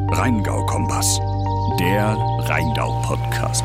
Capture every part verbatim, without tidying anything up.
Rheingau-Kompass, der Rheingau-Podcast.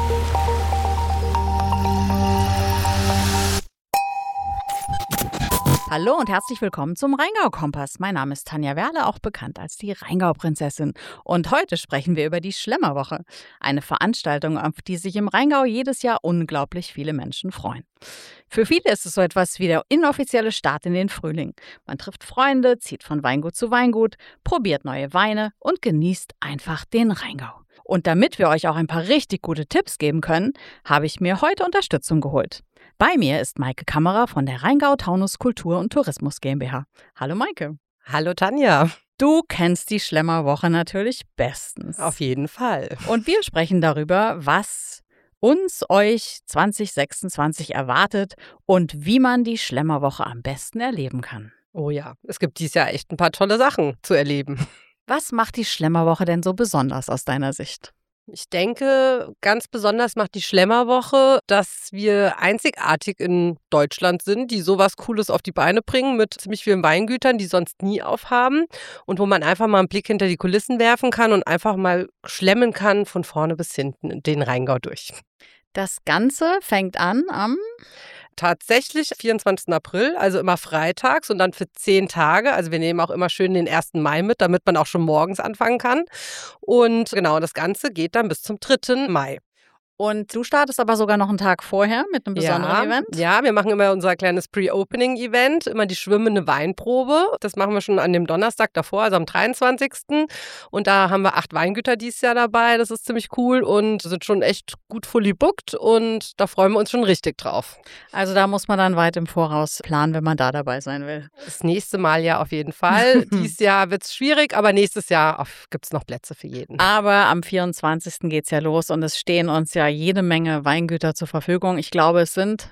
Hallo und herzlich willkommen zum Rheingau-Kompass. Mein Name ist Tanja Werle, auch bekannt als die Rheingau-Prinzessin. Und heute sprechen wir über die Schlemmerwoche. Eine Veranstaltung, auf die sich im Rheingau jedes Jahr unglaublich viele Menschen freuen. Für viele ist es so etwas wie der inoffizielle Start in den Frühling. Man trifft Freunde, zieht von Weingut zu Weingut, probiert neue Weine und genießt einfach den Rheingau. Und damit wir euch auch ein paar richtig gute Tipps geben können, habe ich mir heute Unterstützung geholt. Bei mir ist Maike Kammerer von der Rheingau-Taunus Kultur- und Tourismus GmbH. Hallo Maike. Hallo Tanja. Du kennst die Schlemmerwoche natürlich bestens. Auf jeden Fall. Und wir sprechen darüber, was uns, euch zwanzig sechsundzwanzig erwartet und wie man die Schlemmerwoche am besten erleben kann. Oh ja, es gibt dieses Jahr echt ein paar tolle Sachen zu erleben. Was macht die Schlemmerwoche denn so besonders aus deiner Sicht? Ich denke, ganz besonders macht die Schlemmerwoche, dass wir einzigartig in Deutschland sind, die sowas Cooles auf die Beine bringen mit ziemlich vielen Weingütern, die sonst nie aufhaben und wo man einfach mal einen Blick hinter die Kulissen werfen kann und einfach mal schlemmen kann von vorne bis hinten den Rheingau durch. Das Ganze fängt an am... Tatsächlich vierundzwanzigsten April, also immer freitags und dann für zehn Tage. Also wir nehmen auch immer schön den ersten Mai mit, damit man auch schon morgens anfangen kann. Und genau, das Ganze geht dann bis zum dritten Mai. Und du startest aber sogar noch einen Tag vorher mit einem besonderen ja, Event? Ja, wir machen immer unser kleines Pre-Opening-Event, immer die schwimmende Weinprobe. Das machen wir schon an dem Donnerstag davor, also am dreiundzwanzigsten Und da haben wir acht Weingüter dieses Jahr dabei. Das ist ziemlich cool und sind schon echt gut fully booked und da freuen wir uns schon richtig drauf. Also da muss man dann weit im Voraus planen, wenn man da dabei sein will. Das nächste Mal ja auf jeden Fall. Dieses Jahr wird es schwierig, aber nächstes Jahr gibt es noch Plätze für jeden. Aber am vierundzwanzigsten geht es ja los und es stehen uns ja jede Menge Weingüter zur Verfügung. Ich glaube, es sind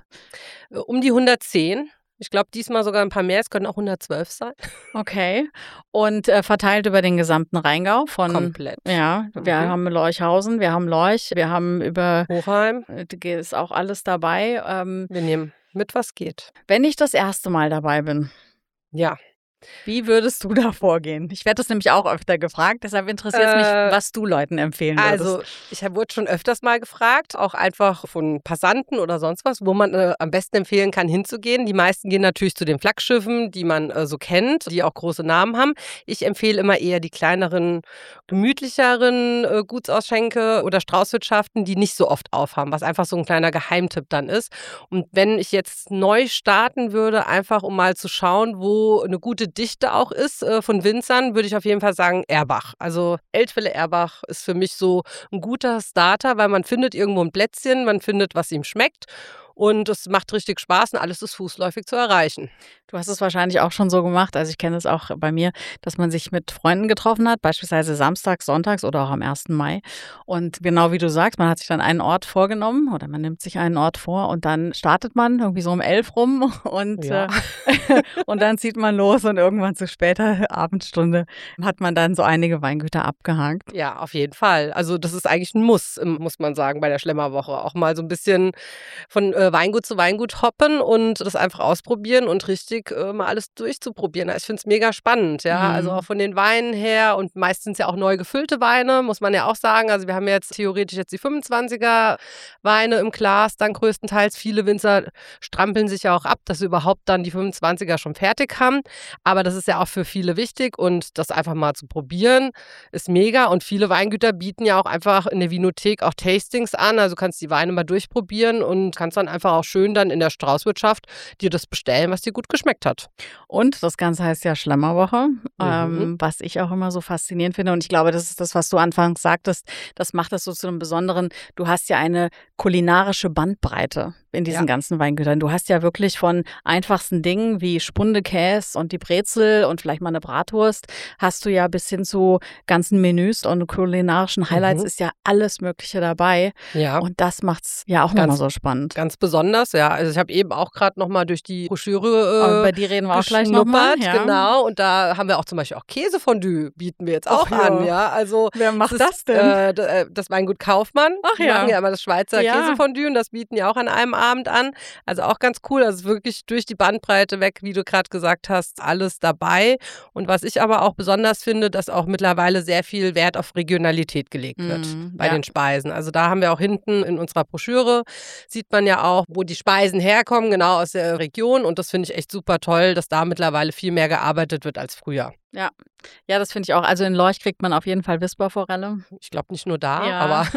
um die hundertzehn. Ich glaube, diesmal sogar ein paar mehr. Es können auch hundertzwölf sein. Okay. Und äh, verteilt über den gesamten Rheingau von... Komplett. Ja, wir mhm. haben Leuchhausen, wir haben Leuch, wir haben über... Hochheim. Ist auch alles dabei. Ähm, wir nehmen mit, was geht. Wenn ich das erste Mal dabei bin. Ja. Wie würdest du da vorgehen? Ich werde das nämlich auch öfter gefragt, deshalb interessiert es äh, mich, was du Leuten empfehlen würdest. Also ich wurde schon öfters mal gefragt, auch einfach von Passanten oder sonst was, wo man äh, am besten empfehlen kann, hinzugehen. Die meisten gehen natürlich zu den Flaggschiffen, die man äh, so kennt, die auch große Namen haben. Ich empfehle immer eher die kleineren, gemütlicheren äh, Gutsausschenke oder Straußwirtschaften, die nicht so oft aufhaben, was einfach so ein kleiner Geheimtipp dann ist. Und wenn ich jetzt neu starten würde, einfach um mal zu schauen, wo eine gute Dichte auch ist äh, von Winzern, würde ich auf jeden Fall sagen Erbach. Also Eltville Erbach ist für mich so ein guter Starter, weil man findet irgendwo ein Plätzchen, man findet, was ihm schmeckt. Und es macht richtig Spaß und alles ist fußläufig zu erreichen. Du hast es wahrscheinlich auch schon so gemacht, also ich kenne es auch bei mir, dass man sich mit Freunden getroffen hat, beispielsweise samstags, sonntags oder auch am ersten Mai. Und genau wie du sagst, man hat sich dann einen Ort vorgenommen oder man nimmt sich einen Ort vor und dann startet man irgendwie so um elf rum und, ja. äh, und dann zieht man los und irgendwann zu später Abendstunde hat man dann so einige Weingüter abgehakt. Ja, auf jeden Fall. Also das ist eigentlich ein Muss, muss man sagen, bei der Schlemmerwoche. Auch mal so ein bisschen von äh, Weingut zu Weingut hoppen und das einfach ausprobieren und richtig äh, mal alles durchzuprobieren. Ich finde es mega spannend, ja. Mhm. Also auch von den Weinen her und meistens ja auch neu gefüllte Weine, muss man ja auch sagen. Also wir haben jetzt theoretisch jetzt die fünfundzwanziger Weine im Glas, dann größtenteils. Viele Winzer strampeln sich ja auch ab, dass sie überhaupt dann die fünfundzwanziger schon fertig haben. Aber das ist ja auch für viele wichtig und das einfach mal zu probieren ist mega. Und viele Weingüter bieten ja auch einfach in der Vinothek auch Tastings an. Also du kannst die Weine mal durchprobieren und kannst dann einfach auch schön dann in der Straußwirtschaft dir das bestellen, was dir gut geschmeckt hat. Und das Ganze heißt ja Schlemmerwoche, mhm. ähm, was ich auch immer so faszinierend finde. Und ich glaube, das ist das, was du anfangs sagtest, das macht das so zu einem Besonderen. Du hast ja eine kulinarische Bandbreite in diesen ja. ganzen Weingütern. Du hast ja wirklich von einfachsten Dingen wie Spundekäse und die Brezel und vielleicht mal eine Bratwurst, hast du ja bis hin zu ganzen Menüs und kulinarischen Highlights mhm. ist ja alles Mögliche dabei. Ja. Und das macht's ja auch nochmal so spannend. Ganz besonders, ja. Also ich habe eben auch gerade nochmal durch die Broschüre äh, über die reden wir auch gleich nochmal. Ja. Genau. Und da haben wir auch zum Beispiel auch Käsefondue bieten wir jetzt auch Ach, an. Ja. Ja. Also wer macht das, das denn? Äh, das Weingut Kaufmann. Ach Die ja. machen ja immer das Schweizer ja. Käsefondue und das bieten ja auch an einem Abend. Abend an. Also auch ganz cool. Also wirklich durch die Bandbreite weg, wie du gerade gesagt hast, alles dabei. Und was ich aber auch besonders finde, dass auch mittlerweile sehr viel Wert auf Regionalität gelegt wird Mm, bei ja. den Speisen. Also da haben wir auch hinten in unserer Broschüre, sieht man ja auch, wo die Speisen herkommen, genau aus der Region. Und das finde ich echt super toll, dass da mittlerweile viel mehr gearbeitet wird als früher. Ja, ja, das finde ich auch. Also in Lorch kriegt man auf jeden Fall Wisperforelle. Ich glaube nicht nur da, Ja. aber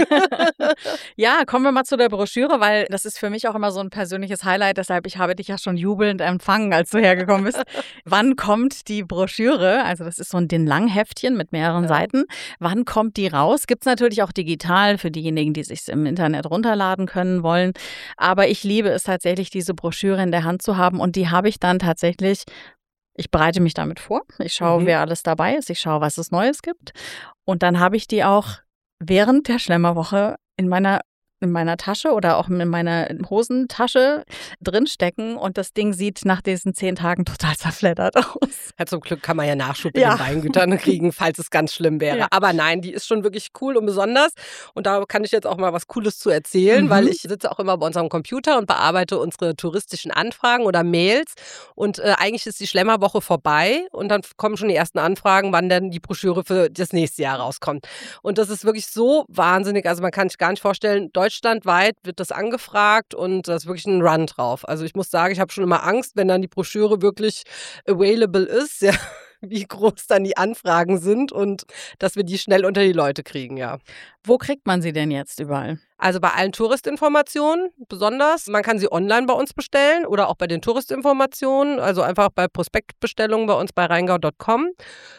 Ja, kommen wir mal zu der Broschüre, weil das ist für mich auch immer so ein persönliches Highlight. Deshalb, ich habe dich ja schon jubelnd empfangen, als du hergekommen bist. Wann kommt die Broschüre? Also das ist so ein Langheftchen mit mehreren Ja. Seiten. Wann kommt die raus? Gibt es natürlich auch digital für diejenigen, die sich im Internet runterladen können wollen. Aber ich liebe es tatsächlich, diese Broschüre in der Hand zu haben. Und die habe ich dann tatsächlich. Ich bereite mich damit vor. Ich schaue, Mhm. wer alles dabei ist. Ich schaue, was es Neues gibt. Und dann habe ich die auch während der Schlemmerwoche in meiner in meiner Tasche oder auch in meiner Hosentasche drinstecken. Und das Ding sieht nach diesen zehn Tagen total zerfleddert aus. Ja, zum Glück kann man ja Nachschub in Ja. den Weingütern kriegen, falls es ganz schlimm wäre. Ja. Aber nein, die ist schon wirklich cool und besonders. Und da kann ich jetzt auch mal was Cooles zu erzählen, Mhm. weil ich sitze auch immer bei unserem Computer und bearbeite unsere touristischen Anfragen oder Mails. Und äh, eigentlich ist die Schlemmerwoche vorbei und dann kommen schon die ersten Anfragen, wann denn die Broschüre für das nächste Jahr rauskommt. Und das ist wirklich so wahnsinnig. Also man kann sich gar nicht vorstellen, deutschlandweit wird das angefragt und da ist wirklich ein Run drauf. Also ich muss sagen, ich habe schon immer Angst, wenn dann die Broschüre wirklich available ist, ja, wie groß dann die Anfragen sind und dass wir die schnell unter die Leute kriegen, ja. Wo kriegt man sie denn jetzt überall? Also bei allen Touristinformationen besonders. Man kann sie online bei uns bestellen oder auch bei den Touristinformationen, also einfach bei Prospektbestellungen bei uns bei rheingau punkt com.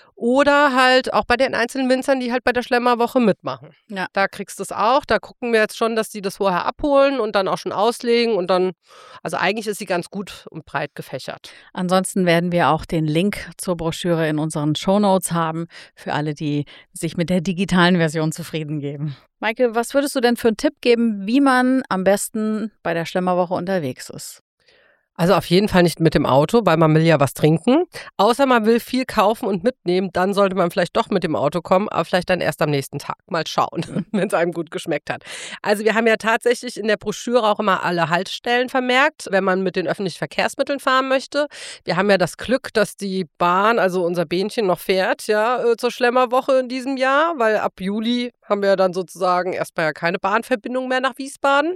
Oder halt auch bei den einzelnen Winzern, die halt bei der Schlemmerwoche mitmachen. Ja. Da kriegst du es auch. Da gucken wir jetzt schon, dass die das vorher abholen und dann auch schon auslegen. Und dann, also eigentlich ist sie ganz gut und breit gefächert. Ansonsten werden wir auch den Link zur Broschüre in unseren Shownotes haben, für alle, die sich mit der digitalen Version zufrieden geben. Maike, was würdest du denn für einen Tipp geben, wie man am besten bei der Schlemmerwoche unterwegs ist? Also auf jeden Fall nicht mit dem Auto, weil man will ja was trinken. Außer man will viel kaufen und mitnehmen, dann sollte man vielleicht doch mit dem Auto kommen, aber vielleicht dann erst am nächsten Tag. Mal schauen, wenn es einem gut geschmeckt hat. Also wir haben ja tatsächlich in der Broschüre auch immer alle Haltestellen vermerkt, wenn man mit den öffentlichen Verkehrsmitteln fahren möchte. Wir haben ja das Glück, dass die Bahn, also unser Bähnchen, noch fährt, ja, äh, zur Schlemmerwoche in diesem Jahr, weil ab Juli haben wir dann sozusagen erstmal ja keine Bahnverbindung mehr nach Wiesbaden.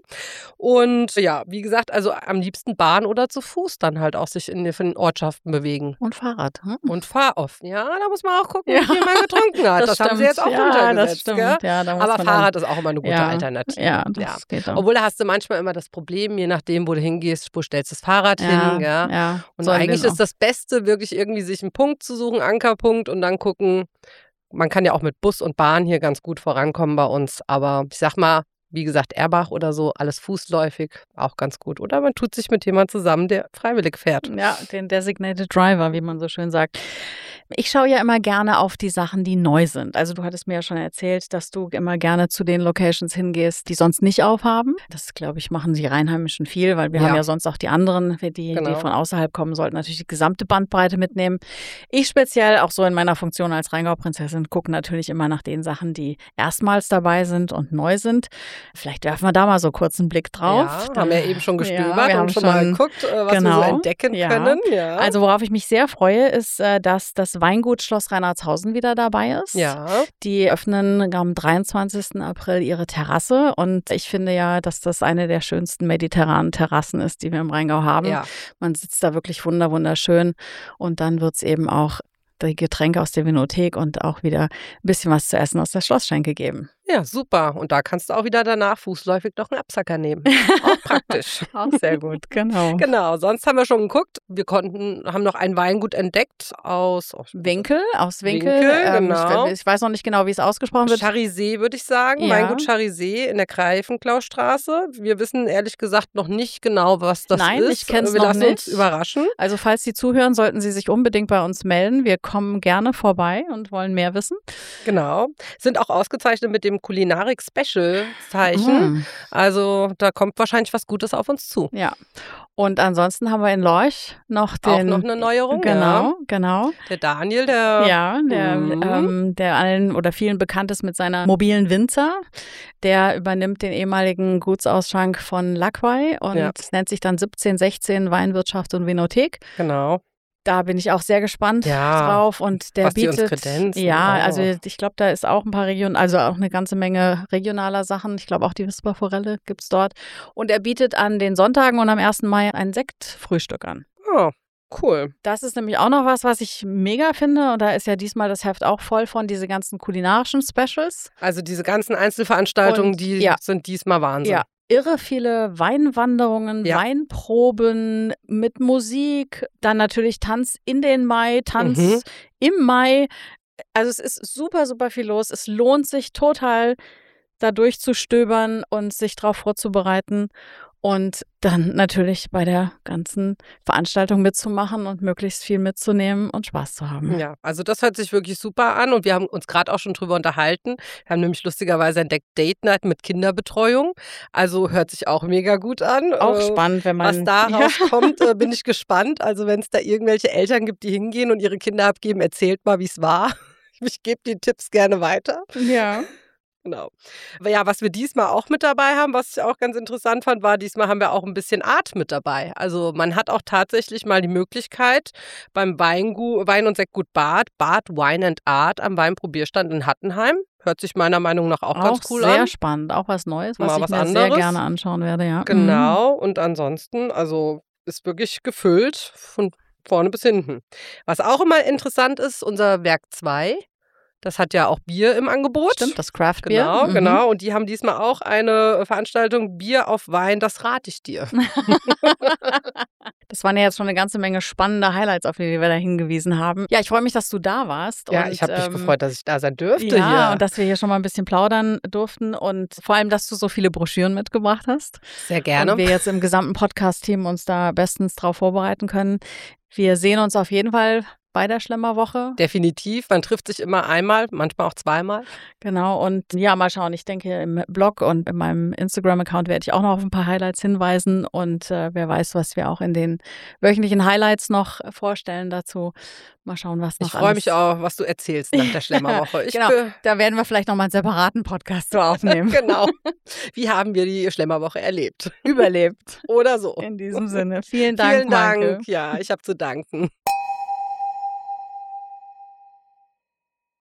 Und ja, wie gesagt, also am liebsten Bahn oder zu Fuß dann halt auch sich in den Ortschaften bewegen. Und Fahrrad. Hm? Und fahr oft. Ja, da muss man auch gucken, Ja. wie viel man getrunken hat. Das, haben sie jetzt auch ja, runtergesetzt. das stimmt. Gell? Ja, da muss Aber man Fahrrad ist auch immer eine gute ja, Alternative. Ja, das Ja. geht auch. Obwohl da hast du manchmal immer das Problem, je nachdem, wo du hingehst, wo stellst du das Fahrrad ja, hin. Gell? ja. Und Sollen eigentlich wir ist das Beste, wirklich irgendwie sich einen Punkt zu suchen, Ankerpunkt und dann gucken. Man kann ja auch mit Bus und Bahn hier ganz gut vorankommen bei uns. Aber ich sag mal, wie gesagt, Erbach oder so, alles fußläufig, auch ganz gut. Oder man tut sich mit jemandem zusammen, der freiwillig fährt. Ja, den Designated Driver, wie man so schön sagt. Ich schaue ja immer gerne auf die Sachen, die neu sind. Also du hattest mir ja schon erzählt, dass du immer gerne zu den Locations hingehst, die sonst nicht aufhaben. Das, glaube ich, machen die Rheinheimischen viel, weil wir Ja. haben ja sonst auch die anderen, die, Genau. die von außerhalb kommen, sollten natürlich die gesamte Bandbreite mitnehmen. Ich speziell, auch so in meiner Funktion als Rheingau-Prinzessin, gucke natürlich immer nach den Sachen, die erstmals dabei sind und neu sind. Vielleicht werfen wir da mal so kurz einen Blick drauf. Ja, haben wir eben schon gestöbert Ja, wir haben und schon mal schon- geguckt, äh, was wir genau. so entdecken Ja. können. Ja. Also worauf ich mich sehr freue, ist, äh, dass das Weingut Schloss Reinhardshausen wieder dabei ist. ja. Die öffnen am dreiundzwanzigsten April ihre Terrasse und ich finde ja, dass das eine der schönsten mediterranen Terrassen ist, die wir im Rheingau haben. ja. Man sitzt da wirklich wunder wunderschön und dann wird es eben auch die Getränke aus der Vinothek und auch wieder ein bisschen was zu essen aus der Schlossschenke geben. Ja, super. Und da kannst du auch wieder danach fußläufig noch einen Absacker nehmen. Auch praktisch. Auch sehr gut, genau. Genau, sonst haben wir schon geguckt. Wir konnten, haben noch ein Weingut entdeckt aus oh, Winkel, aus Winkel. Winkel, ähm, genau. ich, ich weiß noch nicht genau, wie es ausgesprochen wird. Charizé, würde ich sagen. Ja. Weingut Charizé in der Greifenklaustraße. Wir wissen ehrlich gesagt noch nicht genau, was das Nein, ist. ich kenn's Wir noch lassen nicht. uns überraschen. Also falls Sie zuhören, sollten Sie sich unbedingt bei uns melden. Wir kommen gerne vorbei und wollen mehr wissen. Genau. Sind auch ausgezeichnet mit dem Kulinarik-Special-Zeichen. Mm. Also da kommt wahrscheinlich was Gutes auf uns zu. Ja. Und ansonsten haben wir in Lorch noch den... Auch noch eine Neuerung, Genau, ja. genau. Der Daniel, der... Ja, der, Mhm. ähm, der allen oder vielen bekannt ist mit seiner mobilen Winzer. Der übernimmt den ehemaligen Gutsausschank von Lackwey und Ja. nennt sich dann siebzehn sechzehn Weinwirtschaft und Vinothek. Genau. Da bin ich auch sehr gespannt Ja, drauf und der was die uns bietet, kredenzen, ja, oh. also ich glaube, da ist auch ein paar Regionen, also auch eine ganze Menge regionaler Sachen. Ich glaube auch die Wisperforelle gibt es dort. Und er bietet an den Sonntagen und am ersten Mai ein Sektfrühstück an. Oh, cool. Das ist nämlich auch noch was, was ich mega finde. Und da ist ja diesmal das Heft auch voll von diese ganzen kulinarischen Specials. Also diese ganzen Einzelveranstaltungen, Und, die ja. sind diesmal Wahnsinn. Ja, irre viele Weinwanderungen, Ja. Weinproben mit Musik, dann natürlich Tanz in den Mai, Tanz Mhm. im Mai. Also es ist super, super viel los. Es lohnt sich total, da durchzustöbern und sich darauf vorzubereiten und dann natürlich bei der ganzen Veranstaltung mitzumachen und möglichst viel mitzunehmen und Spaß zu haben. Ja, also das hört sich wirklich super an und wir haben uns gerade auch schon drüber unterhalten. Wir haben nämlich lustigerweise entdeckt Date Night mit Kinderbetreuung. Also hört sich auch mega gut an. Auch Äh, spannend, wenn man... Was da rauskommt, äh, bin ich gespannt. Also wenn es da irgendwelche Eltern gibt, die hingehen und ihre Kinder abgeben, erzählt mal, wie es war. Ich gebe die Tipps gerne weiter. Ja. Genau. Aber ja, was wir diesmal auch mit dabei haben, was ich auch ganz interessant fand, war, diesmal haben wir auch ein bisschen Art mit dabei. Also man hat auch tatsächlich mal die Möglichkeit, beim Weingu Wein- und Sektgut Bad, Bad Wine and Art am Weinprobierstand in Hattenheim. Hört sich meiner Meinung nach auch, Auch ganz cool sehr an. spannend, auch was Neues, was Mal ich was mir sehr anderes. gerne anschauen werde, ja. Mhm. Genau. Und ansonsten, also ist wirklich gefüllt von vorne bis hinten. Was auch immer interessant ist, unser Werk zwei. Das hat ja auch Bier im Angebot. Stimmt, das Craft-Bier. Genau, Mhm. genau. Und die haben diesmal auch eine Veranstaltung Bier auf Wein, das rate ich dir. Das waren ja jetzt schon eine ganze Menge spannende Highlights, auf die wir da hingewiesen haben. Ja, ich freue mich, dass du da warst. Ja, und, ich habe mich ähm, gefreut, dass ich da sein dürfte Ja, hier. und dass wir hier schon mal ein bisschen plaudern durften und vor allem, dass du so viele Broschüren mitgebracht hast. Sehr gerne. Und wir jetzt im gesamten Podcast-Team uns da bestens drauf vorbereiten können. Wir sehen uns auf jeden Fall bei der Schlemmerwoche. Definitiv. Man trifft sich immer einmal, manchmal auch zweimal. Genau, und ja, mal schauen. Ich denke, im Blog und in meinem Instagram-Account werde ich auch noch auf ein paar Highlights hinweisen. Und äh, wer weiß, was wir auch in den wöchentlichen Highlights noch vorstellen dazu. Mal schauen, was noch Ich freue alles- mich auch, was du erzählst nach der Schlemmerwoche. Ich genau, be- da werden wir vielleicht noch mal einen separaten Podcast so aufnehmen. genau. Wie haben wir die Schlemmerwoche erlebt? Überlebt. Oder so. In diesem Sinne. Vielen Dank, Vielen Dank. Maike. Ja, ich habe zu danken.